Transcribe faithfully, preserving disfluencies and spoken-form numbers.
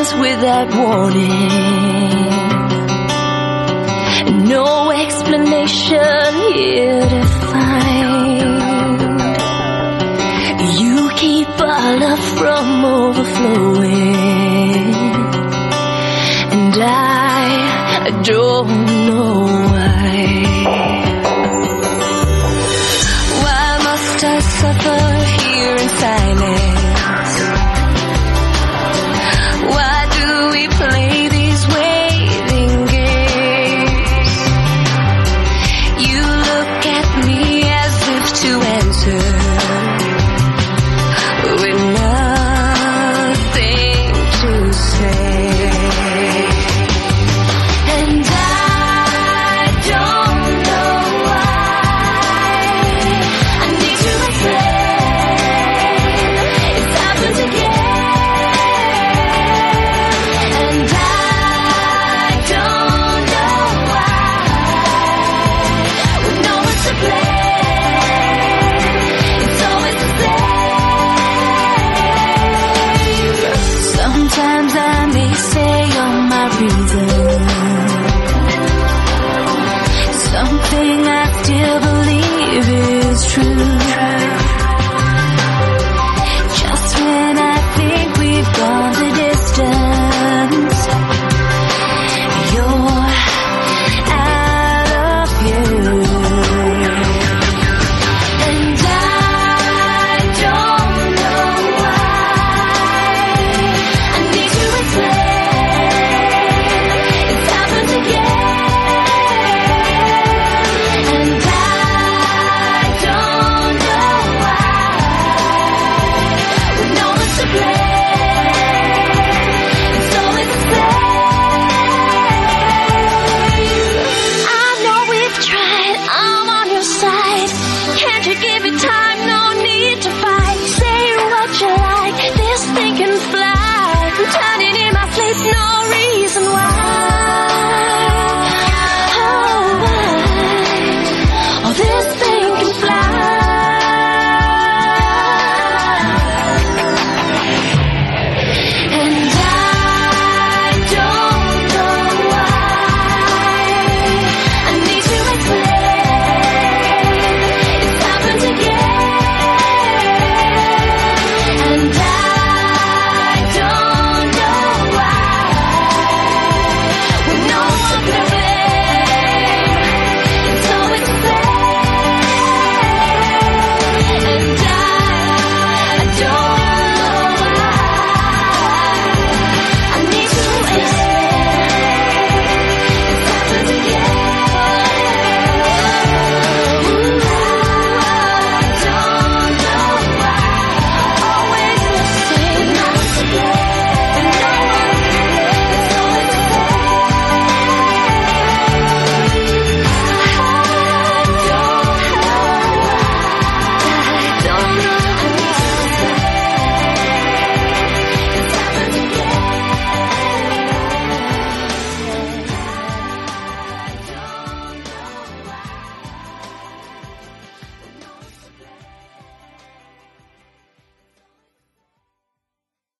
silence without warning. No explanation here to find. You keep our love from overflowing, and I don't know why. Why must I suffer here in silence? Why do we play these waiting games? You look at me as if to answer with nothing to say. And I don't know why I need to explain. It's happened again. And I don't know why we know it's to blame. It's always the same. Sometimes I may say you're my reason, something I still believe is true.